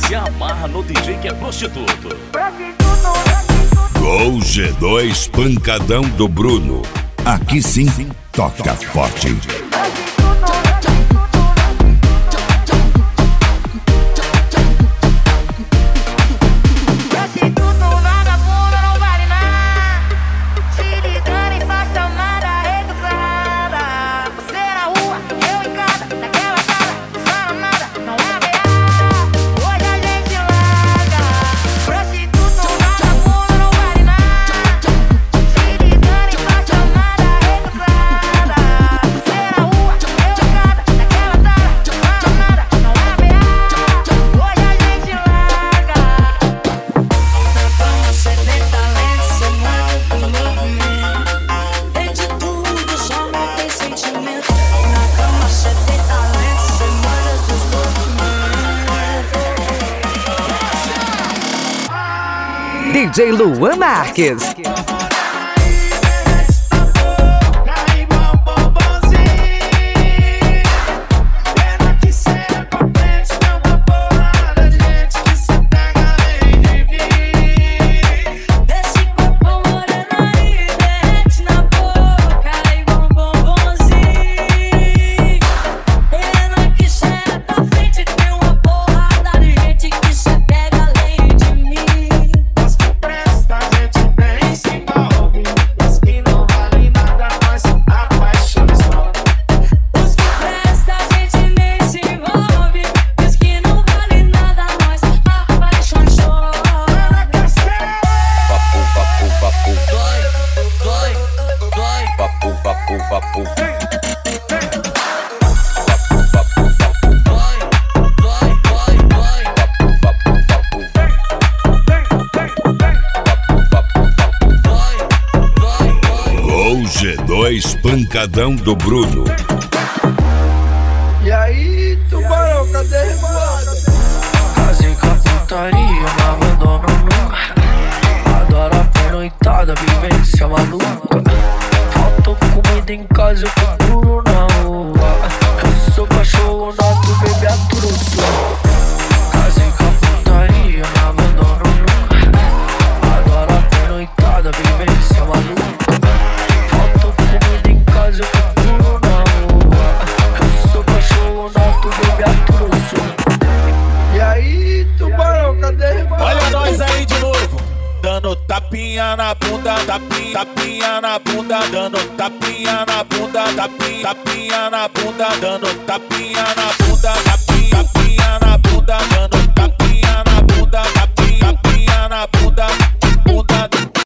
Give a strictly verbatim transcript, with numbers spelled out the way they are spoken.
se amarra no D J que é prostituto. Gol G dois Pancadão do Bruno. Aqui sim, toca forte. D J Luan Marques. Gol G dois Pancadão do Bruno. E aí, tubarão, cadê a revoada? Casei com a putaria, não abandono nunca. Adoro a pernoitada, vivência maluca. Faltou comida em casa, eu procuro na rua. Eu sou cachorro nato, bebê aturo sua. Casei com a putaria, não abandono nunca. Adoro a pernoitada, vivência maluca. Faltou comida em casa, eu procuro na rua. Eu sou cachorro nato, bebê aturo sua. E aí, tubarão, cadê a revoada? Olha nós aí de novo, dando tapinha na bunda, tapinha, tapinha na bunda, dando tapinha na bunda, tapinha, tapinha na bunda, dando tapinha na bunda, tapinha.